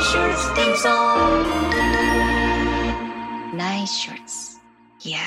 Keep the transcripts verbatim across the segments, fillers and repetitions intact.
Nice Shorts theme song. Nice Shorts. Yeah.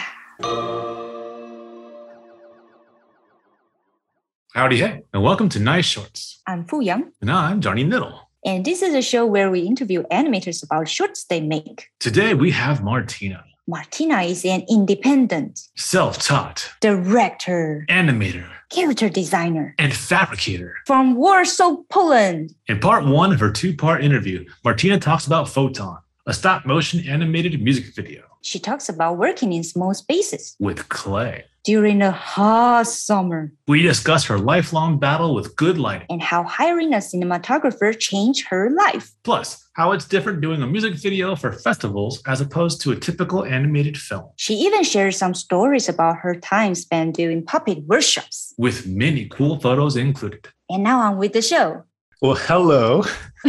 Howdy, hey, and welcome to Nice Shorts. I'm Fu Yang. And I'm Johnny Niddle. And this is a show where we interview animators about shorts they make. Today we have Martina. Martina is an independent, self-taught director, animator, character designer, and fabricator from Warsaw, Poland. In part one of her two-part interview, Martina talks about Photon, a stop-motion animated music video. She talks about working in small spaces with clay during a hot summer. We discuss her lifelong battle with good lighting and how hiring a cinematographer changed her life. Plus, how it's different doing a music video for festivals as opposed to a typical animated film. She even shares some stories about her time spent doing puppet workshops, with many cool photos included. And now on with the show. Well, hello.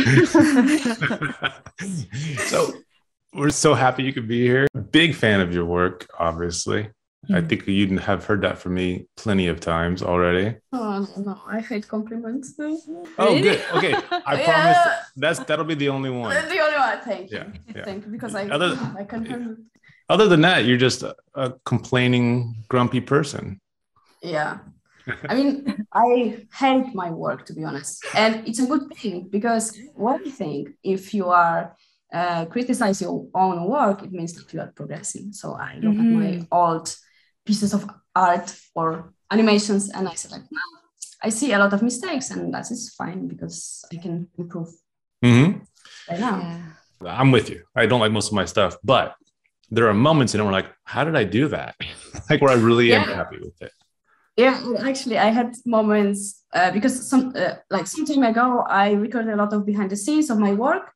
So, we're so happy you could be here. Big fan of your work, obviously. Mm-hmm. I think you have heard that from me plenty of times already. Oh, no, I hate compliments. Oh, really? Good. Okay, I yeah. promise that's that'll be the only one. The only one. Thank you. Yeah, yeah. Thank you, because I other, I confirm. Other than that, you're just a, a complaining, grumpy person. Yeah. I mean, I hate my work, to be honest. And it's a good thing, because one thing, if you are uh, criticize your own work, it means that you are progressing. So I look mm-hmm. at my old pieces of art or animations, and I said, like, no, I see a lot of mistakes, and that is fine, because I can improve mm-hmm. right now. Yeah. I'm with you. I don't like most of my stuff, but there are moments in it where I'm like, how did I do that? Like, where I really yeah. am happy with it. Yeah, actually, I had moments uh, because some uh, like some time ago, I recorded a lot of behind the scenes of my work,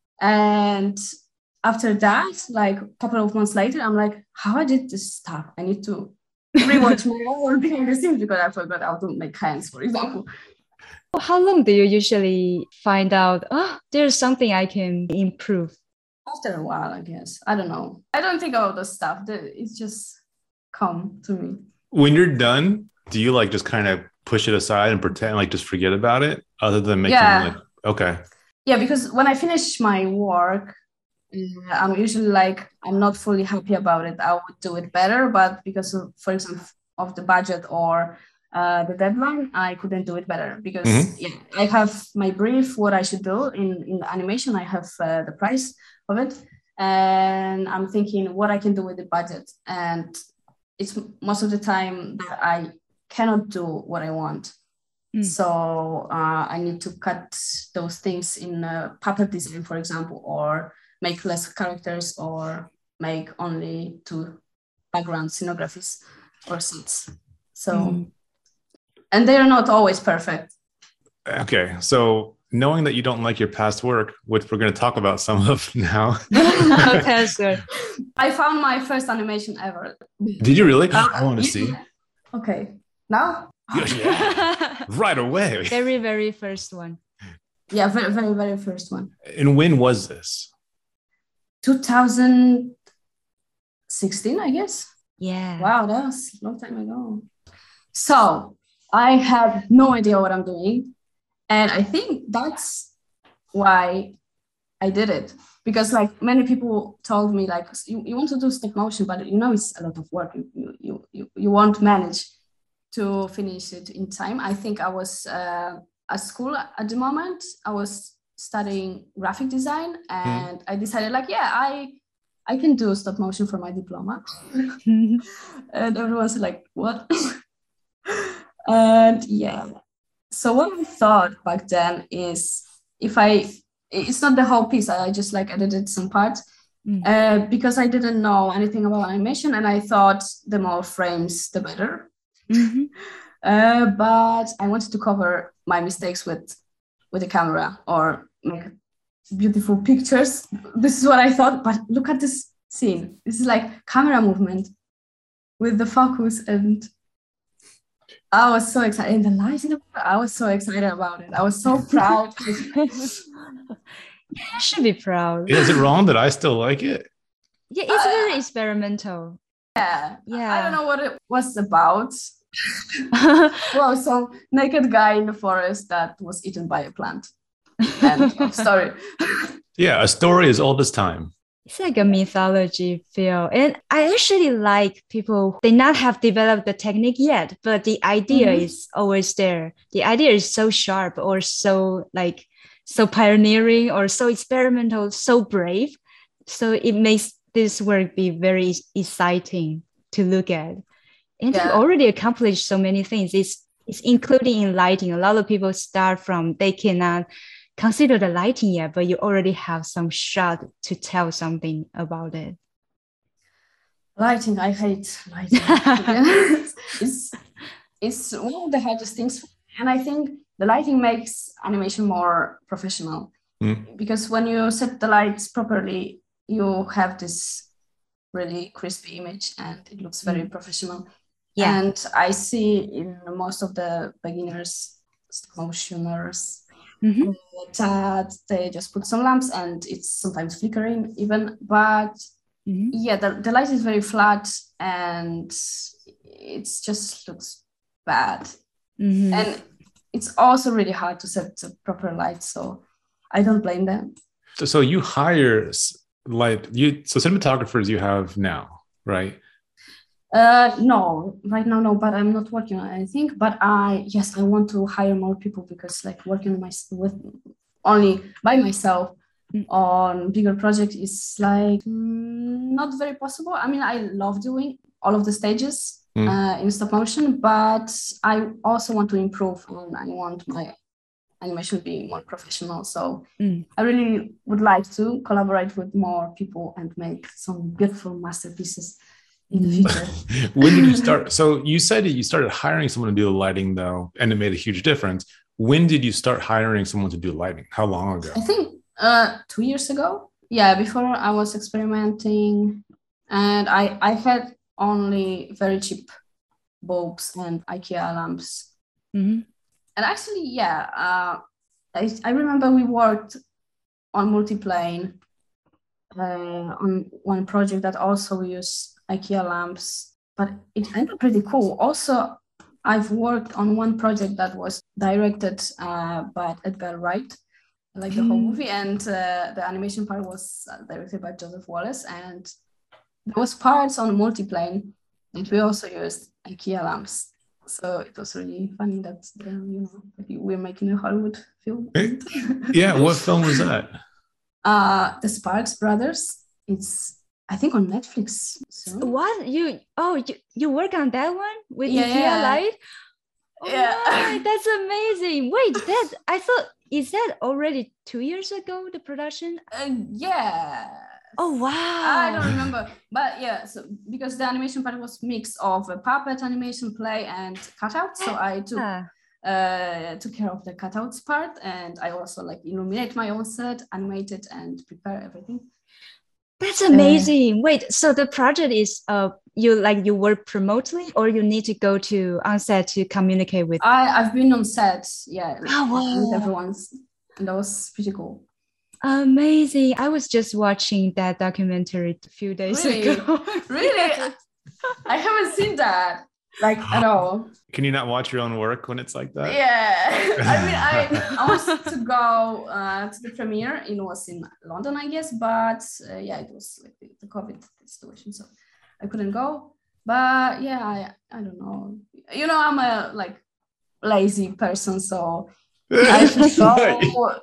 and after that, like a couple of months later, I'm like, how I did this stuff? I need to rewatch my own behind the scenes, because I forgot how to make hands, for example. How long do you usually find out, oh, there's something I can improve? After a while, I guess. I don't know. I don't think about the stuff. It's just come to me. When you're done, do you like just kind of push it aside and pretend, like just forget about it, other than making yeah. like, okay. Yeah, because when I finish my work, I'm usually like, I'm not fully happy about it. I would do it better, but because of, for example, of the budget or uh, the deadline, I couldn't do it better, because mm-hmm. yeah, I have my brief, what I should do in, in the animation. I have uh, the price of it, and I'm thinking what I can do with the budget. And it's most of the time that I cannot do what I want. Mm. So uh, I need to cut those things in uh, puppet design, for example, or make less characters, or make only two background scenographies or sets. So, mm. and they are not always perfect. Okay, so knowing that you don't like your past work, which we're going to talk about some of now. Okay, sure. I found my first animation ever. Did you really? Uh, I want to see. Okay, now? Yeah. Right away. Very, very first one. Yeah, very, very, very first one. And when was this? two thousand sixteen, I guess. Yeah. Wow, that was a long time ago. So I have no idea what I'm doing. And I think that's why I did it. Because like many people told me, like, you, you want to do stop motion, but you know it's a lot of work. You, you, you, you won't manage to finish it in time. I think I was uh, at school at the moment. I was studying graphic design, and mm. I decided, like, yeah, I I can do stop motion for my diploma. And everyone's like, what? And yeah. So what I thought back then is, if I, it's not the whole piece, I just like edited some parts mm. uh, because I didn't know anything about animation, and I thought the more frames, the better. Mm-hmm. uh, but I wanted to cover my mistakes with, with the camera, or make beautiful pictures. This is what I thought, but look at this scene. This is like camera movement with the focus, and I was so excited. And the lights in the I was so excited about it. I was so proud. You should be proud. Is it wrong that I still like it? Yeah, it's uh, very experimental. Yeah. Yeah. I don't know what it was about. Well, some naked guy in the forest that was eaten by a plant. End of story. Yeah, a story as old as time. It's like a mythology feel. And I actually like people, they not have developed the technique yet, but the idea Mhm. is always there. The idea is so sharp or so like, so pioneering or so experimental, so brave. So it makes this work be very exciting to look at. And you've Yeah. already accomplished so many things. It's, it's including in lighting. A lot of people start from, they cannot consider the lighting yet, but you already have some shot to tell something about it. Lighting, I hate lighting. To be honest. It's it's one of the hardest things, and I think the lighting makes animation more professional Mm. because when you set the lights properly, you have this really crispy image, and it looks very professional. Yeah. And I see in most of the beginners, stop motioners, Mhm. that they just put some lamps and it's sometimes flickering even, but Mhm. yeah, the, the light is very flat and it just looks bad. Mhm. And it's also really hard to set the proper light, so I don't blame them. So, so you hire s- light, you so cinematographers you have now, right? Uh, no, right now, no, but I'm not working on anything. But I, yes, I want to hire more people because like working my, with only by myself Mm. on bigger project is like mm, not very possible. I mean, I love doing all of the stages Mm. uh, in stop motion, but I also want to improve and I want my animation being more professional. So Mm. I really would like to collaborate with more people and make some beautiful masterpieces in the future. When did you start? So you said that you started hiring someone to do the lighting though, and it made a huge difference. When did you start hiring someone to do lighting? How long ago? I think uh, two years ago. Yeah, before I was experimenting and I, I had only very cheap bulbs and IKEA lamps. Mhm. And actually, yeah, uh, I, I remember we worked on multiplane uh, on one project that also used IKEA lamps, but it ended pretty cool. Also, I've worked on one project that was directed uh, by Edgar Wright, like the whole Mm. movie, and uh, the animation part was uh, directed by Joseph Wallace, and there was parts on multiplane that we also used IKEA lamps. So it was really funny that uh, you know we're making a Hollywood film. Eh, Yeah, what film was that? Uh, the Sparks Brothers. It's I think on Netflix soon. What you? Oh, you, you work on that one with Yeah, IKEA yeah. light? Oh Yeah. my, that's amazing. Wait, that I thought is that already two years ago the production? Uh, yeah. Oh wow. I don't remember, but yeah. So because the animation part was mix of a puppet animation, play, and cutout, so I took Ah. uh, took care of the cutouts part, and I also like illuminate my own set, animate it, and prepare everything. That's amazing. Wait, so the project is uh you like you work remotely or you need to go to on set to communicate with I I've been on set, yeah, Oh, wow. with everyone's, and that was pretty cool. Amazing. I was just watching that documentary a few days Really? ago. Really? I haven't seen that like at all. Can you not watch your own work when it's like that? Yeah, I mean, I, I was to go uh, to the premiere. It was in London, I guess, but uh, yeah, it was like the, the COVID situation, so I couldn't go. But yeah, I, I don't know. You know, I'm a like lazy person, so I should go.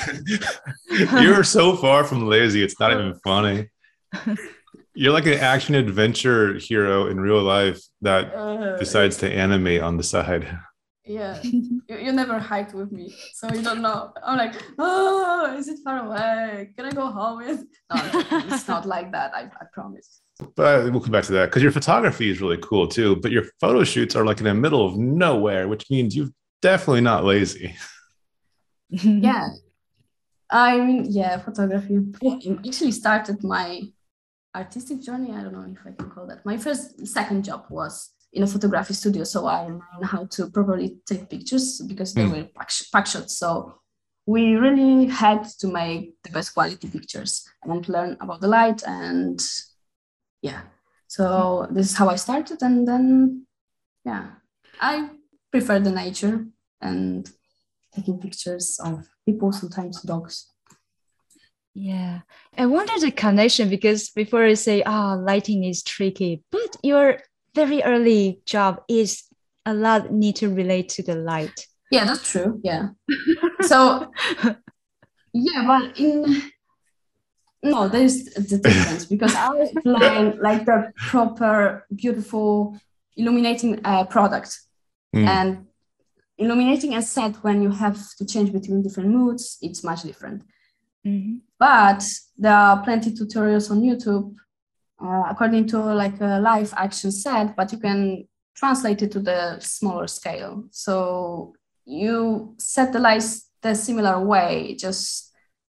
You're so far from lazy, it's not even funny. You're like an action adventure hero in real life that Uh, decides to animate on the side. Yeah, you, you never hiked with me, so you don't know. I'm like, oh, is it far away? Can I go home with? No, it's not like that. I, I promise. But we'll come back to that because your photography is really cool too. But your photo shoots are like in the middle of nowhere, which means you're definitely not lazy. Yeah, I mean, yeah, photography. I actually started my artistic journey. I don't know if I can call that. My first, second job was in a photography studio, so I learned how to properly take pictures because they Mm. were pack, pack shots. So we really had to make the best quality pictures and learn about the light and yeah. So this is how I started, and then yeah, I prefer the nature and taking pictures of people, sometimes dogs. Yeah. I wonder the connection because before I say, oh, lighting is tricky, but your very early job is a lot need to relate to the light. Yeah, that's true. Yeah. So, yeah, but in, no, there's the difference because I was applying like the proper, beautiful illuminating uh, product. Mm. And illuminating a set when you have to change between different moods, it's much different. Mm-hmm. But there are plenty of tutorials on YouTube uh, according to like a live action set, but you can translate it to the smaller scale. So you set the lights the similar way, just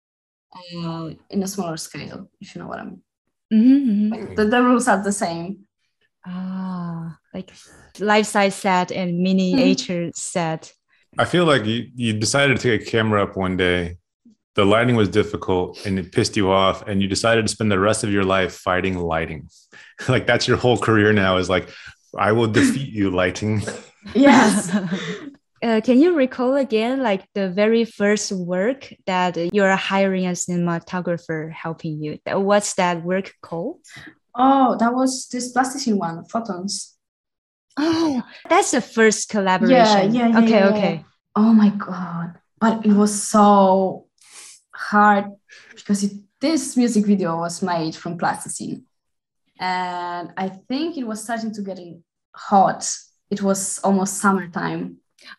uh, in a smaller scale, if you know what I mean. Mm-hmm. Like the, the rules are the same. Ah, like life-size set and miniature mm-hmm. set. I feel like you, you decided to take a camera up one day. The lighting was difficult and it pissed you off. And you decided to spend the rest of your life fighting lighting. Like that's your whole career now is like, I will defeat you, lighting. Yes. uh, can you recall again, like the very first work that you're hiring a cinematographer helping you? What's that work called? Oh, that was this plasticine one, Photons. Oh, that's the first collaboration. Yeah, yeah, yeah. Okay, yeah. okay. Oh my God. But it was so hard because it, this music video was made from plasticine. And I think it was starting to get hot. It was almost summertime.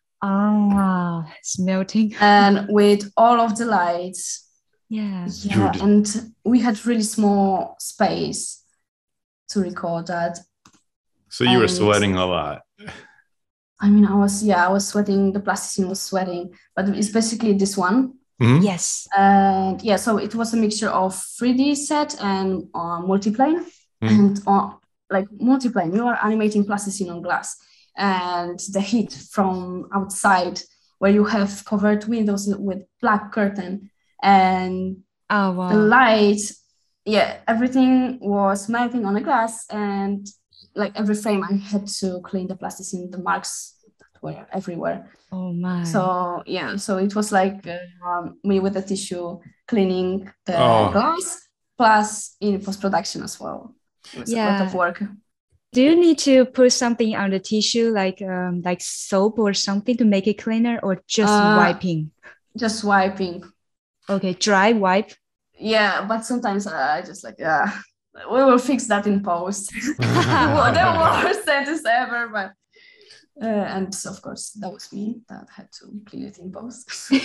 Ah, it's melting. And with all of the lights. Yeah. Yeah, and we had really small space to record that. So you and, were sweating a lot. I mean, I was, yeah, I was sweating. The plasticine was sweating, but it's basically this one. Mm-hmm. Yes. And yeah, so it was a mixture of three D set and uh, multiplane. Mm. And uh, like multiplane, you are animating plasticine on glass. And the heat from outside, where you have covered windows with black curtain and oh, wow. the light, yeah, everything was melting on the glass, and like every frame I had to clean the plasticine, the marks that were everywhere. Oh my. So yeah, so it was like um, me with the tissue cleaning the oh. glass, plus in post-production as well. It was yeah. a lot of work. Do you need to put something on the tissue, like um, like soap or something to make it cleaner, or just uh, wiping? Just wiping. Okay, dry wipe. Yeah, but sometimes I just like, yeah, we will fix that in post. Well, the worst sentence ever, but uh, and of course that was me that had to clean it in post.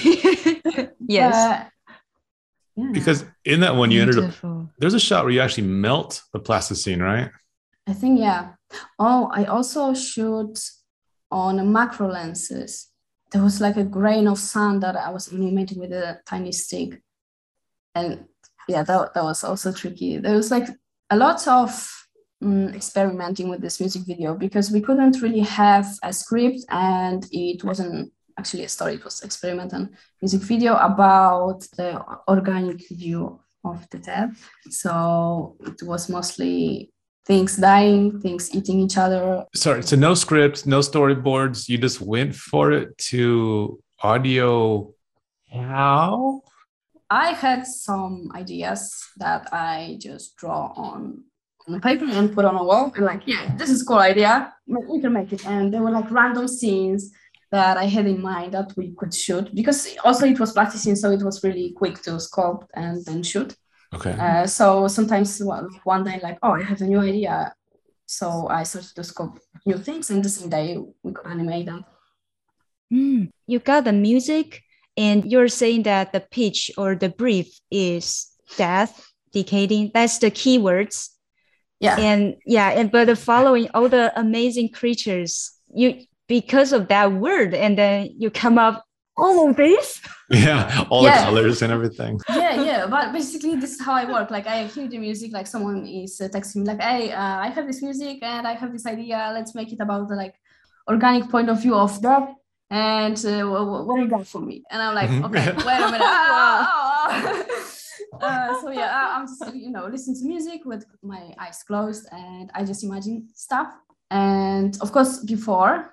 Yes. Uh, yeah. Because in that one you Beautiful. ended up, there's a shot where you actually melt the plasticine, right? I think, yeah. Oh, I also shoot on macro lenses. There was like a grain of sand that I was animating with a tiny stick. And yeah, that, that was also tricky. There was like a lot of um, experimenting with this music video because we couldn't really have a script and it wasn't actually a story. It was experimental music video about the organic view of the dead. So it was mostly things dying, things eating each other. Sorry, so no scripts, no storyboards. You just went for it to audio. How? I had some ideas that I just draw on, on paper and put on a wall. And like, yeah, this is a cool idea. We can make it. And there were like random scenes that I had in mind that we could shoot. Because also it was plasticine, so it was really quick to sculpt and then shoot. Okay. Uh, so sometimes well, one day, like, oh, I have a new idea. So I started to scope new things, and the same day we could animate that. Mm, you got the music, and you're saying that the pitch or the brief is death, decaying. That's the keywords. Yeah. And yeah, and but the following all the amazing creatures, you because of that word, and then you come up. All of this? Yeah, all yeah. the colors and everything. Yeah, yeah. But basically, this is how I work. Like, I hear the music, like someone is uh, texting me, like, hey, uh, I have this music and I have this idea. Let's make it about the like organic point of view of that. And uh, what, what do you got for me? And I'm like, okay, wait a minute. Ah, oh, oh. uh, so yeah, I'm just, you know, listening to music with my eyes closed, and I just imagine stuff. And of course, before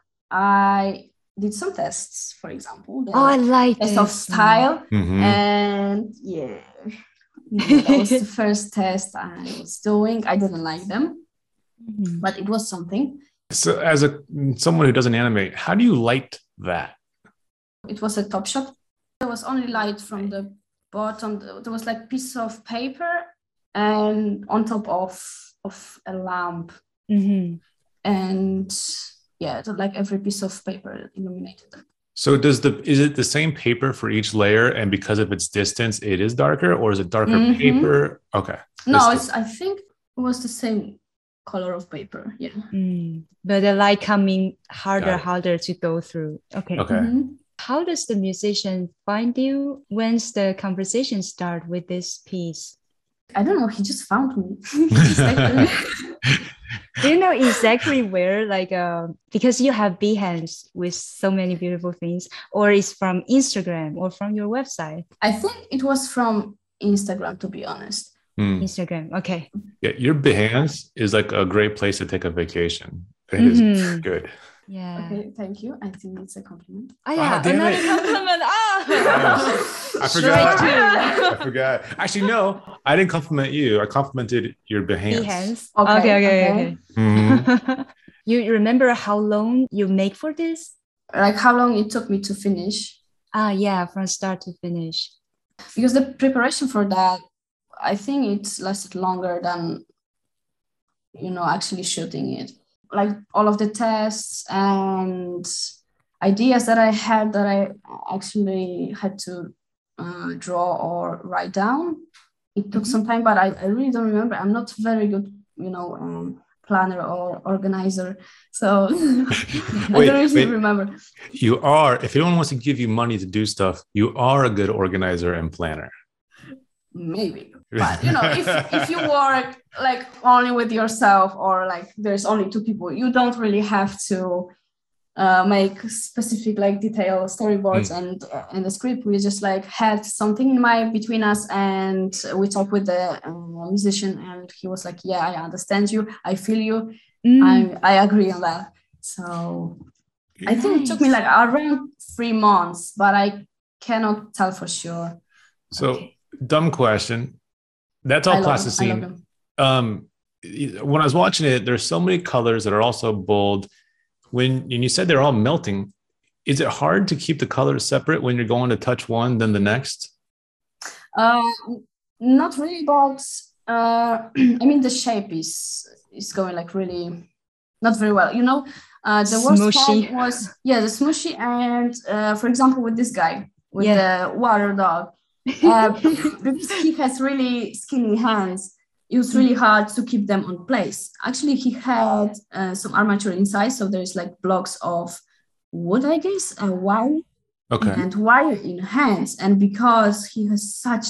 I did some tests, for example. Oh, I like test of style, mm-hmm. and yeah, That was the first test I was doing. I didn't like them, Mhm. but it was something. So, as a someone who doesn't animate, how do you light that? It was a top shot. There was only light from the bottom. There was like piece of paper and on top of of a lamp. Mhm. And yeah, so like every piece of paper illuminated them. So, does the is it the same paper for each layer, and because of its distance, it is darker, or is it darker Mhm. paper? Okay. No, This- it's I think it was the same color of paper. Yeah. Mm. But the light coming harder, Got it. harder to go through. Okay. Okay. Mhm. How does the musician find you? When's the conversation start with this piece? I don't know. He just found me. Just like- Do you know exactly where, like, uh, because you have Behance with so many beautiful things, or is from Instagram or from your website? I think it was from Instagram, to be honest. Hmm. Instagram. Okay. Yeah, your Behance is like a great place to take a vacation. It is Mhm. good. Yeah. Okay, thank you. I think it's a compliment. Oh, yeah. damn Another it. compliment. I Oh, forgot. Straight I forgot. Actually, no, I didn't compliment you. I complimented your Behance. Behance. Okay, Okay. Okay. okay. Okay. Mhm. You remember how long you make for this? Like how long it took me to finish? Ah, yeah, from start to finish. Because the preparation for that, I think it lasted longer than, you know, actually shooting it. Like all of the tests and ideas that I had that I actually had to uh, draw or write down. It took Mhm. some time, but I, I really don't remember. I'm not very good, you know, um, planner or organizer. So I Wait, don't really wait. remember. You are, if anyone wants to give you money to do stuff, you are a good organizer and planner. Maybe. But you know, if if you work like only with yourself or like there's only two people, you don't really have to uh, make specific like detailed storyboards Mm. and uh, in the script. We just like had something in mind between us, and we talked with the um, musician, and he was like, "Yeah, I understand you. I feel you. Mm, I I agree on that." So I think it took me nice. like around three months, but I cannot tell for sure. So, Okay. dumb question. That's I all love him. I love plasticine. him. Um, when I was watching it, there's so many colors that are also bold. When and you said they're all melting, is it hard to keep the colors separate when you're going to touch one then the next? Uh, not really, but uh, I mean the shape is is going like really not very well. You know, uh, the worst Smooshy. part was yeah the smooshy, and uh, for example with this guy with Yeah. the water dog, uh, because he has really skinny hands. It was really hard to keep them on place. Actually, he had uh, some armature inside, so there's like blocks of wood, I guess, a wire Okay. and wire in hands. And because he has such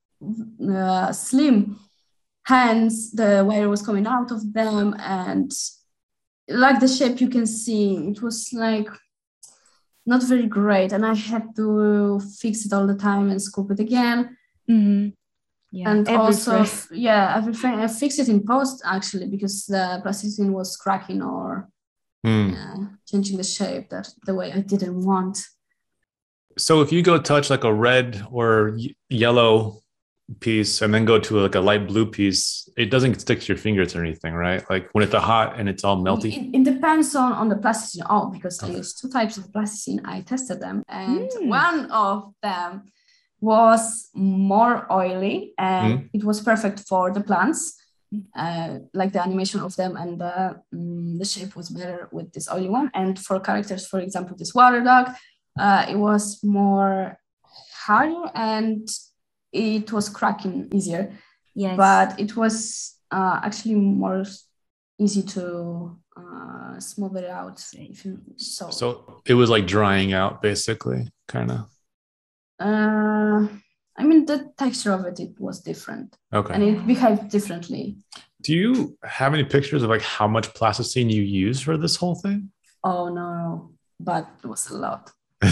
uh, slim hands, the wire was coming out of them, and like the shape you can see, it was like not very great, and I had to fix it all the time and scoop it again. Mhm. Yeah. And every also, frame. yeah, everything I fixed it in post actually because the plasticine was cracking or Hmm. yeah, changing the shape that the way I didn't want. So if you go touch like a red or y- yellow piece and then go to like a light blue piece, it doesn't stick to your fingers or anything, right? Like when it's hot and it's all melty. It, it depends on, on the plasticine. Oh, because I Okay. used two types of plasticine. I tested them, and Mm. one of them was more oily, and it was perfect for the plants, uh, like the animation of them, and uh, mm, the shape was better with this oily one. And for characters, for example, this water dog, uh, it was more harder and it was cracking easier. Yes. But it was uh, actually more easy to uh, smooth it out. If you, so, So it was like drying out basically, kind of. uh, I mean, the texture of it, it was different Okay. and it behaved differently. Do you have any pictures of like how much plasticine you used for this whole thing? Oh, no, but it was a lot.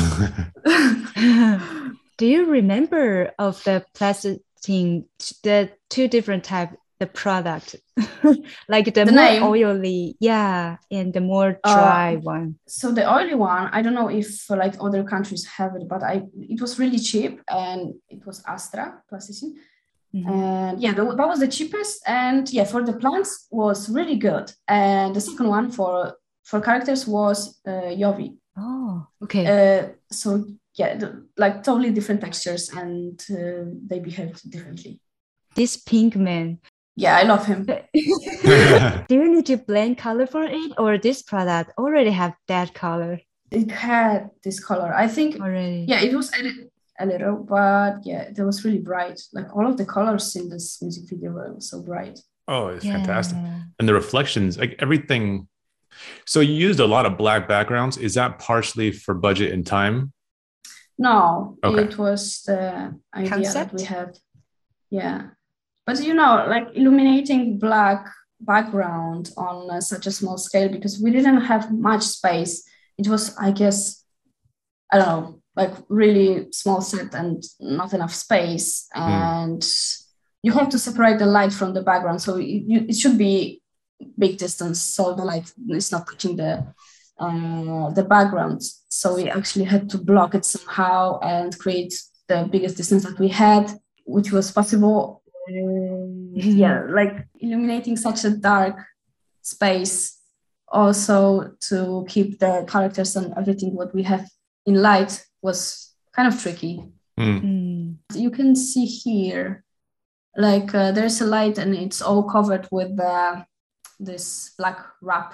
Do you remember of the plasticine, the two different type, the product, like the, The more name? oily, yeah, and the more Uh, dry one. So the oily one, I don't know if uh, like other countries have it, but I it was really cheap and it was Astra plasticine. Mm-hmm. And yeah, that, that was the cheapest. And yeah, for the plants was really good. And the second one for for characters was uh, Yovi. Oh, okay. Uh, so yeah, the, like totally different textures, and uh, they behaved differently. This pink man. Yeah, I love him. Do you need to blend color for it, or this product already have that color? It had this color. I think already. Yeah, it was added a little, but yeah, it was really bright. Like all of the colors in this music video were so bright. Oh, it's Yeah. fantastic. And the reflections, like everything. So you used a lot of black backgrounds. Is that partially for budget and time? No, Okay. it was the idea Concept? that we had. Yeah. But you know, like illuminating black background on uh, such a small scale, because we didn't have much space. It was, I guess, I don't know, like really small set and not enough space. And mm. you have to separate the light from the background. So it, you, it should be big distance, so the light is not touching the uh, the background. So we actually had to block it somehow and create the biggest distance that we had, which was possible. Um, yeah, like illuminating such a dark space, also to keep the characters and everything what we have in light was kind of tricky. Mm. Mm. You can see here, like uh, there's a light and it's all covered with uh, this black wrap,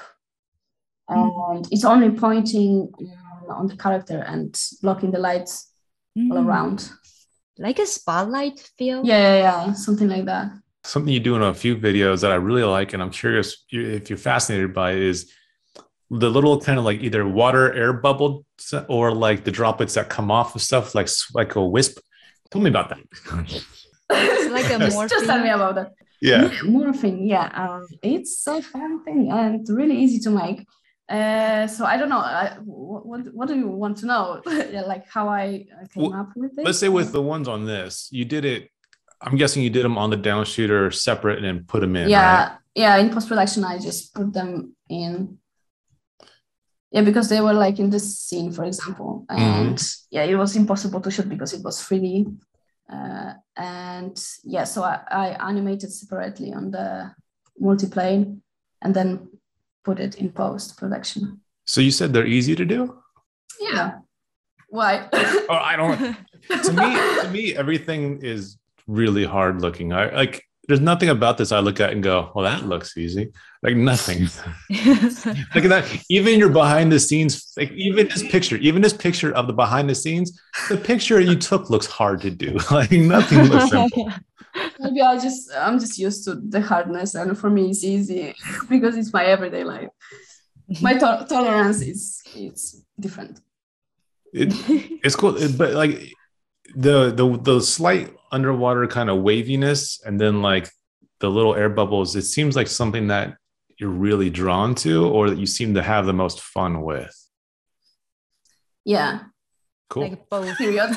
and it's only pointing uh, on the character and blocking the lights Mm. all around. Like a spotlight feel? Yeah, yeah, yeah, something like that. Something you do in a few videos that I really like, and I'm curious if you're fascinated by it, is the little kind of like either water air bubble or like the droplets that come off of stuff, like like a wisp. Tell me about that. It's like a just, morphine. just tell me about that. Yeah. Yeah, morphine. Yeah, um, it's a fun thing and really easy to make. Uh, so I don't know. I, what what do you want to know? Yeah, like how I came Well, up with it. Let's say with the ones on this, you did it. I'm guessing you did them on the down shooter separate and then put them in. Yeah, right? yeah. In post production, I just put them in. Yeah, because they were like in this scene, for example, and mm-hmm. yeah, it was impossible to shoot because it was three D. Uh, and yeah, so I, I animated separately on the multiplane, and then put it in post production. So you said they're easy to do? Yeah. Why? Oh, I don't. To me, to me, everything is really hard looking. I like. There's nothing about this I look at and go, well, that looks easy. Like nothing. Look at that. Even your behind the scenes, like even this picture, even this picture of the behind the scenes, the picture you took looks hard to do. Like nothing looks simple. Maybe I just, I'm just used to the hardness, and for me it's easy because it's my everyday life. My to- tolerance is it's different. It, it's cool, but like the the the slight underwater kind of waviness, and then like the little air bubbles, it seems like something that you're really drawn to, or that you seem to have the most fun with. Yeah. Cool. Like both. Period.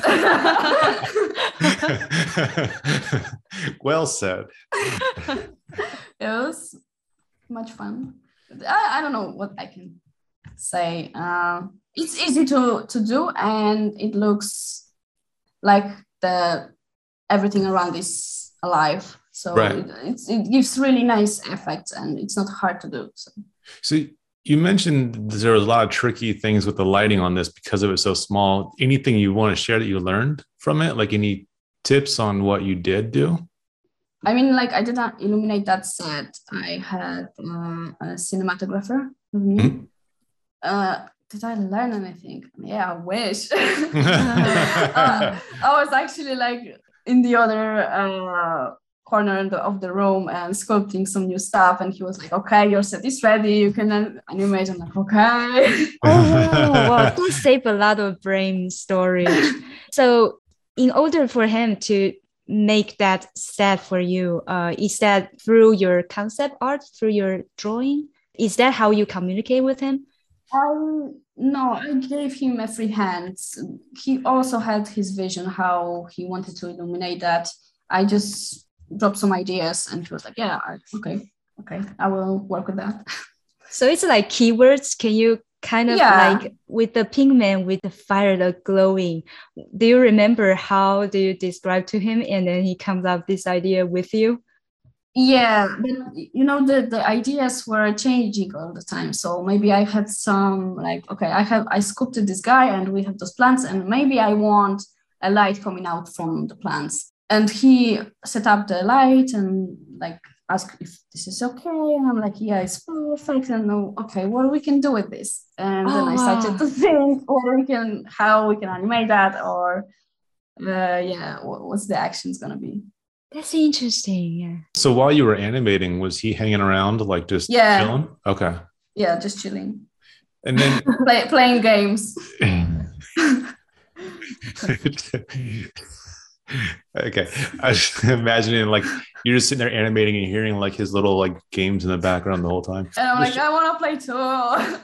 Well said. It was much fun. I, I don't know what I can say. Uh, it's easy to to do, and it looks like the everything around is alive. So right. it, it's, it gives really nice effects, and it's not hard to do. So. So you mentioned there was a lot of tricky things with the lighting on this because it was so small. Anything you want to share that you learned from it? Like any tips on what you did do? I mean, like I did not illuminate that set. I had uh, a cinematographer with me. Mm-hmm. Uh, did I learn anything? Yeah, I wish. uh, I was actually like in the other uh, corner of the room and sculpting some new stuff. And he was like, okay, your set is ready. You can animate. I'm like, okay. Oh, wow. That saved a lot of brain storage. So in order for him to make that set for you, uh, is that through your concept art, through your drawing? Is that how you communicate with him? Um, no, I gave him a free hand. He also had his vision, how he wanted to illuminate that. I just dropped some ideas and he was like, yeah, okay, okay, I will work with that. So it's like keywords. Can you kind of Yeah. like with the pink man with the fire, the glowing. Do you remember how do you describe to him, and then he comes up this idea with you? Yeah, but you know the the ideas were changing all the time. So maybe I had some like, okay, I have I sculpted this guy and we have those plants, and maybe I want a light coming out from the plants. And he set up the light and like asked if this is okay. And I'm like, yeah, it's perfect. And oh, okay, what we can do with this? And then Oh, I started wow. to think what we can, how we can animate that, or uh, yeah, what, what's the actions gonna be? That's interesting. Yeah. So while you were animating, was he hanging around like just Yeah. chilling? Okay. Yeah, just chilling, And then Play, playing games. okay. I was imagining like you're just sitting there animating and hearing like his little like games in the background the whole time. And I'm like, I want to play too. I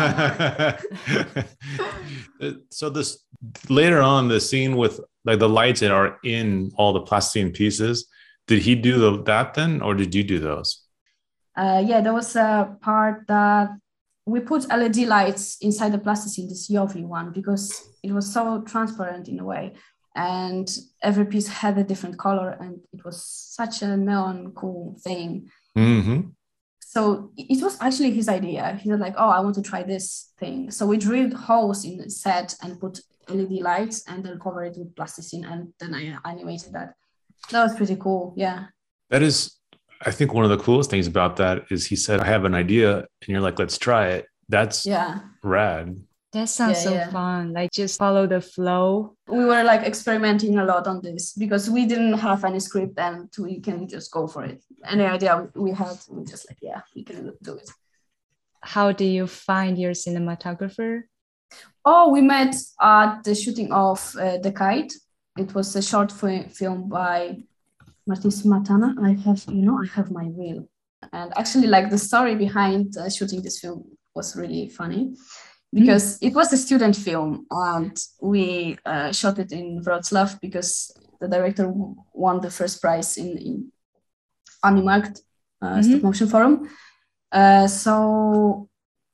don't wanna So this later on, the scene with like the lights that are in all the plasticine pieces, did he do the, that then, or did you do those? Uh, yeah, there was a part that we put L E D lights inside the plasticine, this U V one, because it was so transparent in a way. And every piece had a different color, and it was such a neon cool thing. Mm-hmm. So it was actually his idea. He was like, oh, I want to try this thing. So we drilled holes in the set and put L E D lights and then cover it with plasticine, and then I animated that. That was pretty cool. Yeah. That is, I think one of the coolest things about that is he said, I have an idea, and you're like, let's try it. That's Yeah. rad. That sounds Yeah, so yeah. fun. Like just follow the flow. We were like experimenting a lot on this because we didn't have any script, and we can just go for it. Any idea we had, we just like, yeah, we can do it. How do you find your cinematographer? Oh, we met at the shooting of uh, The Kite. It was a short fi- film by Martin Smatana. I have, you know, I have my reel. And actually, like the story behind uh, shooting this film was really funny because mm. it was a student film, and we uh, shot it in Wrocław because the director won the first prize in, in Animarkt uh, mm-hmm. Stop Motion Forum. Uh, so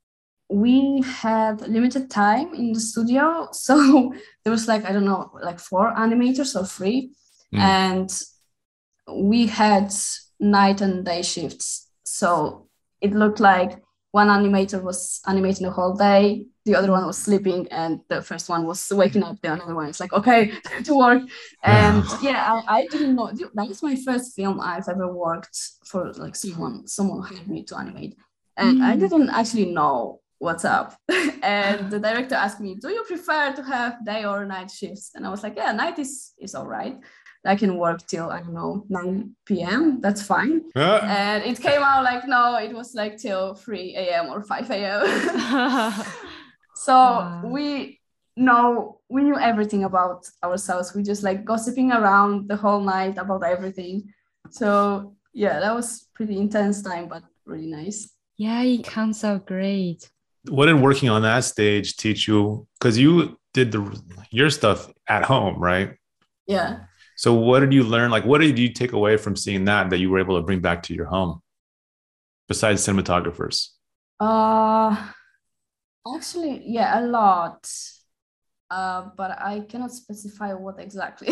we had limited time in the studio. So there was like, I don't know, like four animators or three. Mm. And we had night and day shifts. So it looked like one animator was animating the whole day, the other one was sleeping, and the first one was waking up, the other one is like, okay, to work. And yeah, I, I didn't know, that was my first film I've ever worked for, like someone, someone hired me to animate. And mm. I didn't actually know what's up. And the director asked me, do you prefer to have day or night shifts? And I was like, yeah, night is, is all right. I can work till, I don't know, nine p.m. That's fine. Uh. And it came out like, no, it was like till three a.m. or five a.m. So wow. we know, we knew everything about ourselves. We just like gossiping around the whole night about everything. So yeah, that was pretty intense time, but really nice. Yeah, it comes out great. What did working on that stage teach you? Because you did the your stuff at home, right? Yeah. So what did you learn? Like, what did you take away from seeing that that you were able to bring back to your home besides cinematographers? Uh, actually, yeah, a lot. Uh, but I cannot specify what exactly.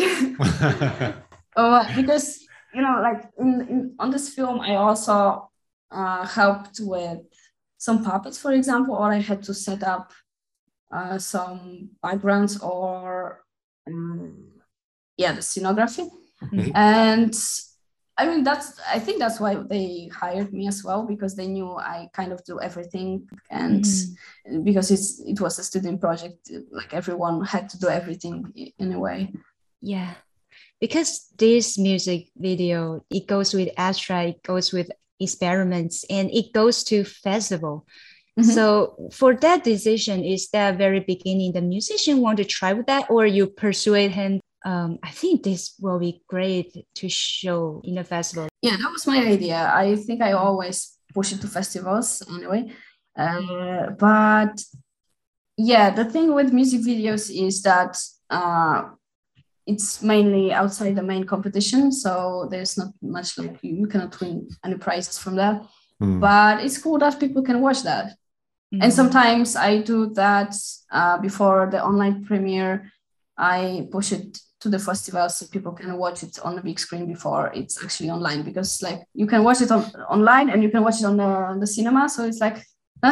uh, because, you know, like in, in, on this film, I also uh, helped with some puppets, for example, or I had to set up uh, some backgrounds or um, yeah, the scenography. Mm-hmm. And I mean, that's, I think that's why they hired me as well, because they knew I kind of do everything. And mm-hmm. because it's, it was a student project, like everyone had to do everything in a way. Yeah. Because this music video, it goes with Astra, it goes with experiments, and it goes to festival. Mm-hmm. So for that decision, is that very beginning, the musician want to try with that, or you persuade him? Um, I think this will be great to show in a festival. Yeah, that was my idea. I think I always push it to festivals anyway. Uh, but yeah, the thing with music videos is that uh, it's mainly outside the main competition. So there's not much, like you, you cannot win any prizes from that. Mm. But it's cool that people can watch that. And Mm. sometimes I do that uh, before the online premiere. I push it to the festival so people can watch it on the big screen before it's actually online, because like you can watch it on, online and you can watch it on the, on the cinema. So it's like,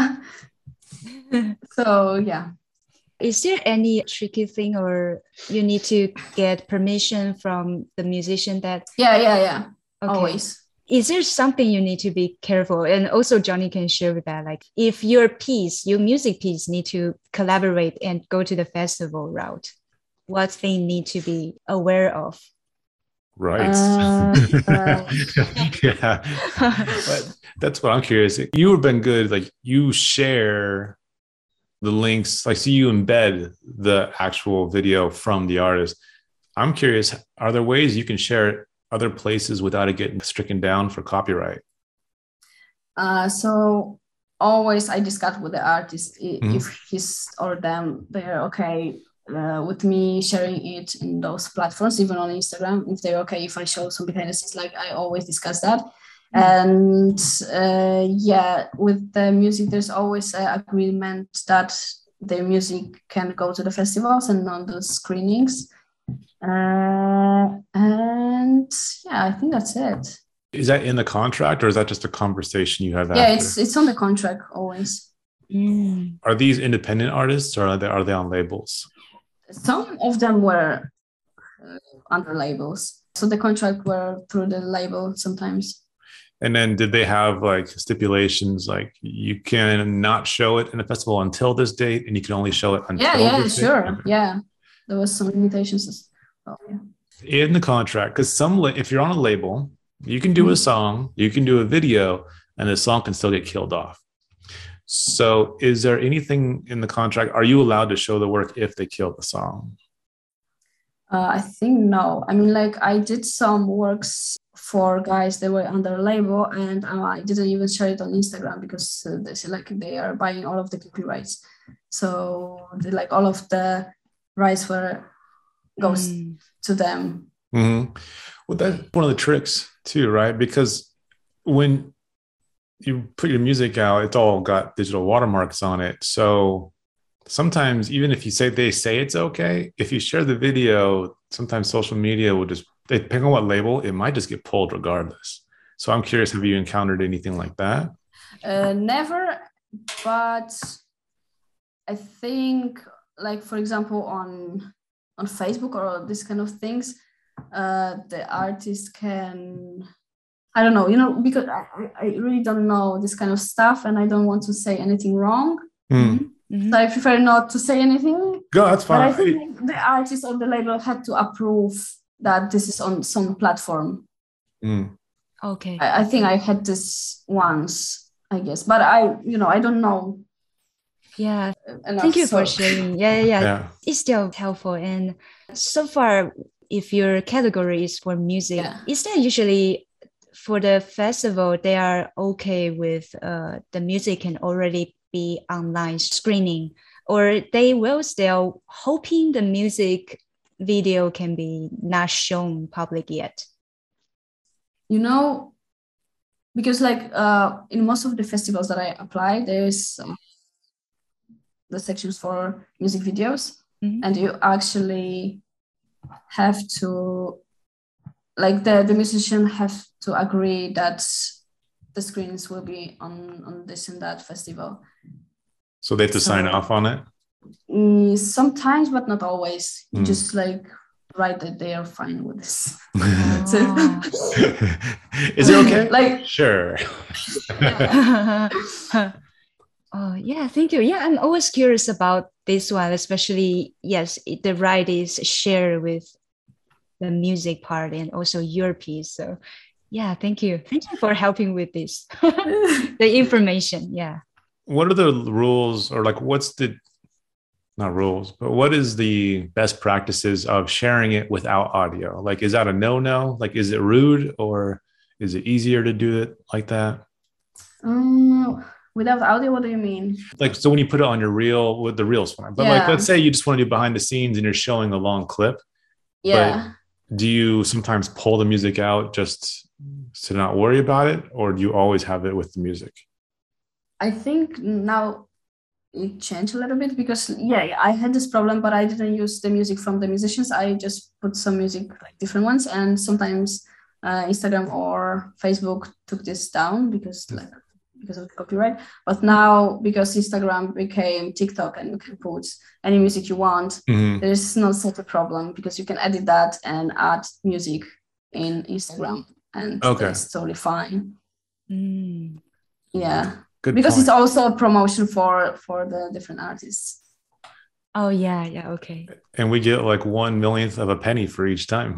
so yeah. Is there any tricky thing, or you need to get permission from the musician that? Yeah, yeah, yeah. Okay. Always. Is there something you need to be careful? And also Johnny can share with that, like if your piece, your music piece need to collaborate and go to the festival route, what thing need to be aware of? Right. Uh, uh, Yeah. But that's what I'm curious. You have been good. Like you share the links, like so you embed the actual video from the artist. I'm curious, are there ways you can share it other places without it getting stricken down for copyright? uh, so always I discuss with the artist i- Mhm. if he's or them, they're okay uh, with me sharing it in those platforms, even on Instagram, if they're okay if I show some behind the scenes. Like I always discuss that. And uh, yeah, with the music, there's always an agreement that the music can go to the festivals and on the screenings. Uh, and yeah, I think that's it. Is that in the contract or is that just a conversation you have Yeah, after? it's it's on the contract always. Mm. Are these independent artists or are they, are they on labels? Some of them were uh, under labels, so the contract were through the label sometimes. And then did they have like stipulations like you can not show it in the festival until this date and you can only show it until Yeah, yeah, this date? sure. Okay. Yeah, there was some limitations as well. Yeah. In the contract, because some la- if you're on a label, you can do a song, you can do a video, and the song can still get killed off. So is there anything in the contract? Are you allowed to show the work if they kill the song? Uh, I think no. I mean, like I did some works for guys that were under a label, and uh, I didn't even share it on Instagram because uh, they say like they are buying all of the copyrights. So they, like all of the rights were goes Mm. to them. Mm-hmm. Well, that's one of the tricks too, right? Because when you put your music out, it's all got digital watermarks on it. So sometimes even if you say they say it's okay, if you share the video, sometimes social media will just, depending on what label, it might just get pulled regardless. So I'm curious, have you encountered anything like that? Uh, never, but I think like for example on on Facebook or this kind of things, uh, the artist can, I don't know, you know, because I, I really don't know this kind of stuff and I don't want to say anything wrong. Mm. Mhm. So I prefer not to say anything. No, that's But I fine. think the artist or the label had to approve that this is on some platform. Mm. Okay. I, I think I had this once, I guess, but I, you know, I don't know Yeah. enough. Thank you for so- sharing. Yeah, yeah, yeah. Yeah. It's still helpful. And so far, if your category is for music, Yeah. is that usually for the festival, they are okay with uh, the music can already be online screening, or they will still hoping the music video can be not shown public yet? You know, because like uh, in most of the festivals that I apply, there's um, the sections for music videos, Mhm. and you actually have to, like the, the musician have to agree that the screens will be on, on this and that festival. So they have to sign So- off on it? Mm, sometimes, but not always. You Mm. just like write that they are fine with this. Ah. Is it okay? Like, Sure. Oh, yeah, thank you. Yeah, I'm always curious about this one, especially, yes, it- the right is shared with the music part and also your piece. So, yeah, thank you. Thank you for helping with this, the information. Yeah. What are the rules or like what's the not rules, but what is the best practices of sharing it without audio? Like, is that a no-no? Like, is it rude or is it easier to do it like that? um, without audio, what do you mean? Like, so when you put it on your reel, with the reel's fine, but like, Yeah. let's say you just want to do behind the scenes and you're showing a long clip. Yeah. Do you sometimes pull the music out just to not worry about it? Or do you always have it with the music? I think now it changed a little bit because yeah, I had this problem, but I didn't use the music from the musicians. I just put some music, like different ones, and sometimes uh, Instagram or Facebook took this down because like because of the copyright. But now, because Instagram became TikTok and you can put any music you want, Mhm. there's not such a problem because you can edit that and add music in Instagram, and Okay. it's totally fine. Mm. Yeah, Good because point. it's also a promotion for for the different artists. Oh yeah, yeah, okay. And we get like one millionth of a penny for each time.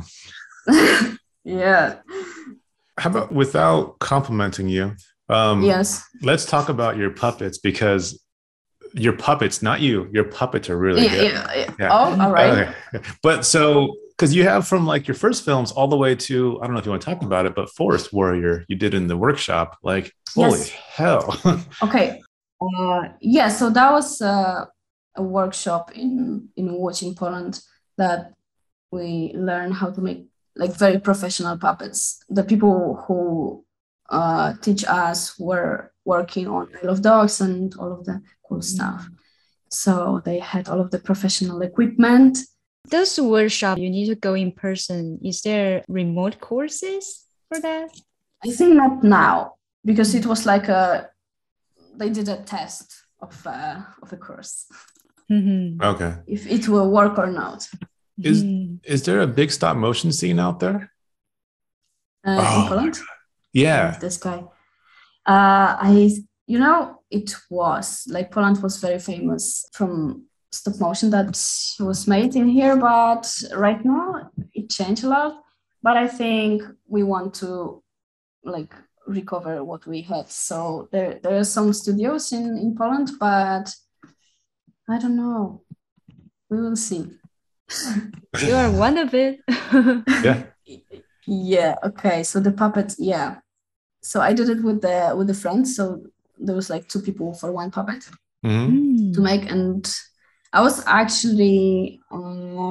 Yeah. How about, without complimenting you, um, Yes. let's talk about your puppets, because your puppets, not you, your puppets are really Yeah, good. yeah, yeah. Yeah. Oh, all right. Okay. But so, because you have from like your first films all the way to, I don't know if you want to talk about it, but Forest Warrior, you did in the workshop. Like, holy Yes. hell. Okay. Uh, yeah, so that was uh, a workshop in in Łódź in Poland that we learned how to make like very professional puppets. The people who uh, teach us were working on Isle of Dogs and all of the cool stuff. So they had all of the professional equipment. Those workshops, you need to go in person. Is there remote courses for that? I think not now, because it was like a, they did a test of uh, of a course, Mhm. Okay. if it will work or not. Is Mhm. is there a big stop motion scene out there? Uh, Oh in my Poland, Yeah. this guy. Uh, I, you know, it was like Poland was very famous from stop motion that was made in here, but right now it changed a lot. But I think we want to like recover what we had. So there, there are some studios in, in Poland, but I don't know. We will see. You are one of it. Yeah. Yeah. Okay. So the puppet. Yeah. So I did it with the with the friends. So there was like two people for one puppet Mhm. Mm. to make, and I was actually uh,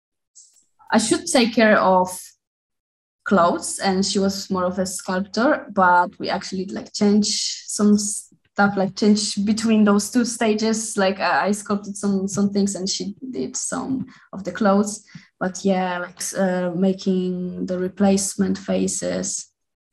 I should take care of clothes, and she was more of a sculptor. But we actually like change some stuff, like change between those two stages. Like I, I sculpted some some things, and she did some of the clothes. But yeah, like uh, making the replacement faces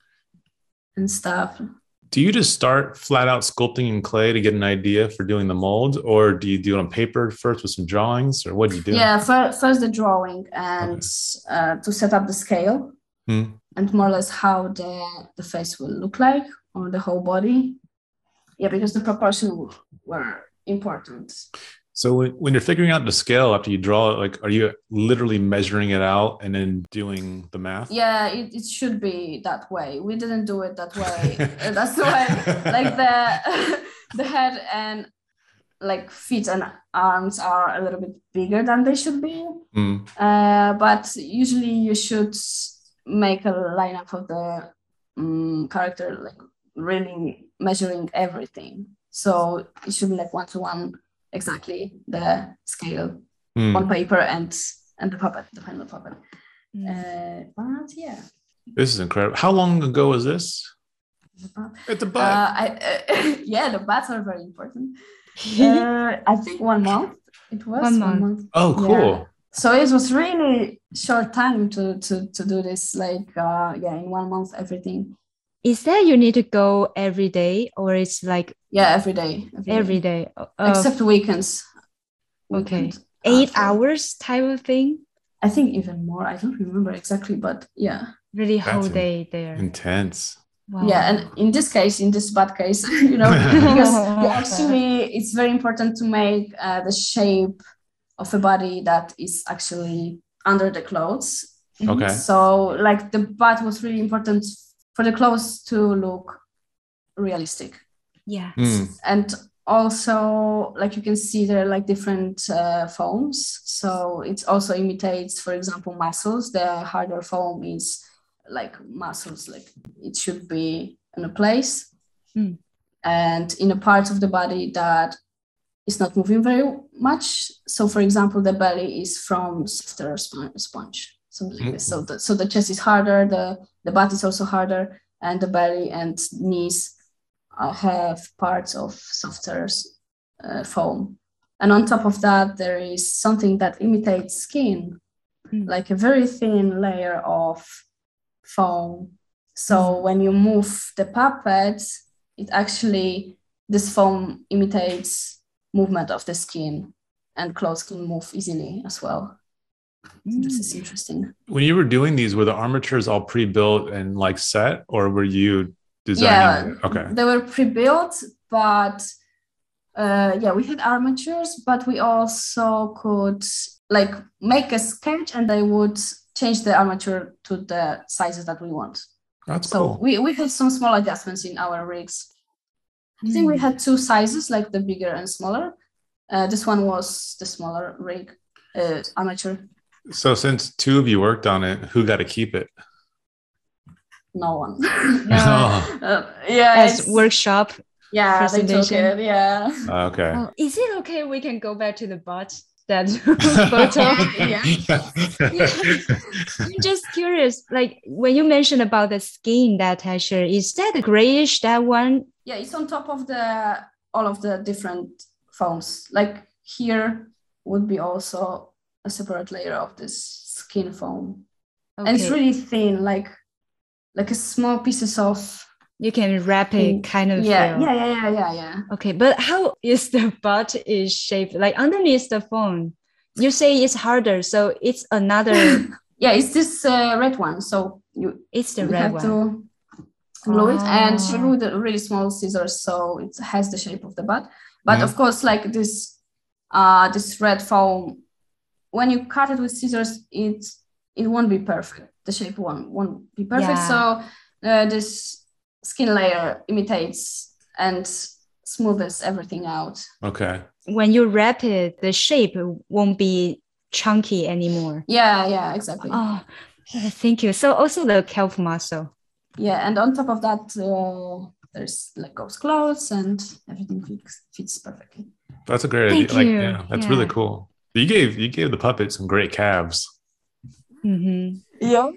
and stuff. Do you just start flat out sculpting in clay to get an idea for doing the mold, or do you do it on paper first with some drawings, or what do you do? Yeah, fir- first the drawing and uh, to set up the scale Hmm. and more or less how the, the face will look like, or the whole body. Yeah, because the proportions were important. So when, when you're figuring out the scale after you draw it, like, are you literally measuring it out and then doing the math? Yeah, it, it should be that way. We didn't do it that way. Uh, That's why, like the the head and like feet and arms are a little bit bigger than they should be. Mm. Uh, but usually you should make a lineup of the um, character, like really measuring everything. So it should be like one to one, exactly the scale Mm. on paper and and the puppet, the final puppet. Mm. Uh, but yeah, This is incredible. How long ago was this? the pup- At the butt. uh, I, uh, yeah, the bats are very important. Uh, I think one month. It was One one, month. month. oh, cool. Yeah. So it was really short time to to to do this. Like uh, yeah, in one month everything. Is that you need to go every day, or it's like Yeah, every day. Every, every day. day? Uh, Except weekends. okay. Weekend eight after. hours type of thing? I think even more. I don't remember exactly, but yeah. Really That's whole in- day there. Intense. Wow. Yeah, and in this case, in this bad case, you know, because you actually, it's very important to make uh, the shape of a body that is actually under the clothes. Okay. So, like, the butt was really important for the clothes to look realistic. Yeah. Mm. And also, like, you can see there are like different uh, foams. So it also imitates, for example, muscles. The harder foam is like muscles, like it should be in a place Mm. and in a part of the body that is not moving very much. So, for example, the belly is from softer sp- sponge, something like this. So the, so the chest is harder, the, the butt is also harder, and the belly and knees uh, have parts of softer uh, foam. And on top of that, there is something that imitates skin, mm. like a very thin layer of foam. So mm. when you move the puppet, it actually, this foam imitates movement of the skin, and clothes can move easily as well. Mm. This is interesting. When you were doing these, were the armatures all pre-built and like set, or were you designing? Yeah, okay. They were pre-built, but uh, yeah, we had armatures, but we also could like make a sketch, and they would change the armature to the sizes that we want. That's so cool. we we had some small adjustments in our rigs. Mm. I think we had two sizes, like the bigger and smaller. Uh, this one was the smaller rig uh, armature. So since two of you worked on it, who got to keep it? No one. No. uh, yeah, as workshop. Yeah, they took it. Yeah. Okay. Oh, is it okay? We can go back to the bot. That photo. Yeah. I'm just curious. Like when you mentioned about the skin, that texture, is that grayish? That one? Yeah, it's on top of the all of the different foams. Like here would be also a separate layer of this skin foam, okay. And it's really thin, like like a small pieces of. You can wrap it, kind of. Yeah, feel. yeah, yeah, yeah, yeah, yeah. Okay, but how is the butt is shaped? Like underneath the phone, you say it's harder, so it's another. Yeah, it's this uh, red one. So you. It's the you red have one. To glue oh. it, and she glued the really small scissors, so it has the shape of the butt. But mm-hmm. of course, like this, uh, this red foam, when you cut it with scissors, it it won't be perfect. The shape won't won't be perfect. Yeah. So uh, this. Skin layer imitates and smooths everything out. Okay. When you wrap it, the shape won't be chunky anymore. Yeah, yeah, exactly. Oh, thank you. So also the calf muscle. Yeah, and on top of that, uh, there's like ghost clothes and everything fits, fits perfectly. That's a great thank idea. You. Like, yeah, that's yeah. really cool. You gave you gave the puppet some great calves. Mm-hmm. Yeah.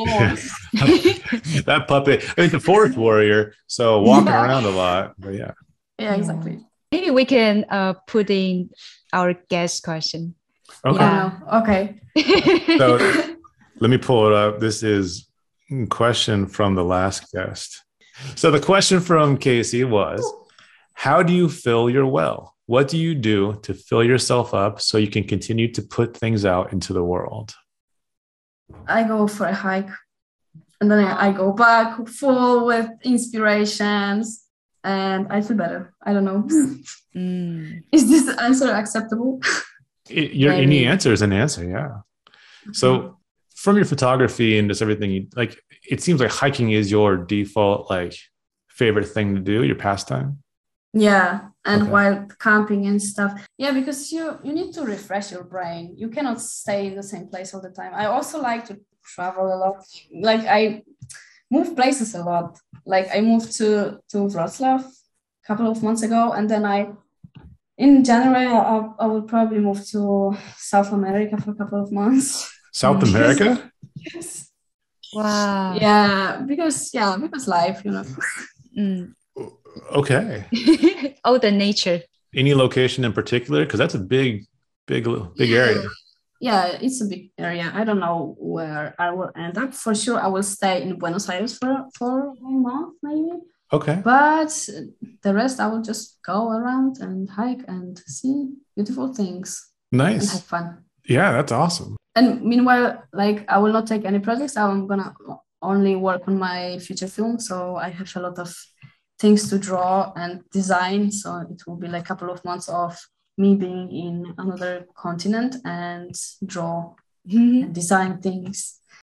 That puppet, I mean, the forest warrior, so walking yeah. around a lot, but yeah. Yeah, exactly. Maybe we can uh, put in our guest question. Okay. Yeah. Okay. So let me pull it up. This is a question from the last guest. So the question from Casey was, how do you fill your well? What do you do to fill yourself up so you can continue to put things out into the world? I go for a hike, and then I go back full with inspirations, and I feel better. I don't know. Mm. Is this answer acceptable? It, your any answer is an answer, yeah. So from your photography and just everything, you, like it seems like hiking is your default like favorite thing to do, your pastime. Yeah, and okay. while camping and stuff. Yeah, because you you need to refresh your brain. You cannot stay in the same place all the time. I also like to travel a lot. Like I move places a lot. Like I moved to, to Wrocław a couple of months ago, and then I, in January, I, I will probably move to South America for a couple of months. South America? Yes. Wow. Yeah, because, yeah, because life, you know. Mm. Okay. Oh, the nature. Any location in particular? Because that's a big, big, big area. Yeah, it's a big area. I don't know where I will end up. For sure, I will stay in Buenos Aires for, for one month, maybe. Okay. But the rest, I will just go around and hike and see beautiful things. Nice. And have fun. Yeah, that's awesome. And meanwhile, like, I will not take any projects. I'm going to only work on my feature film. So I have a lot of things to draw and design. So it will be like a couple of months of me being in another continent and draw mm-hmm. and design things.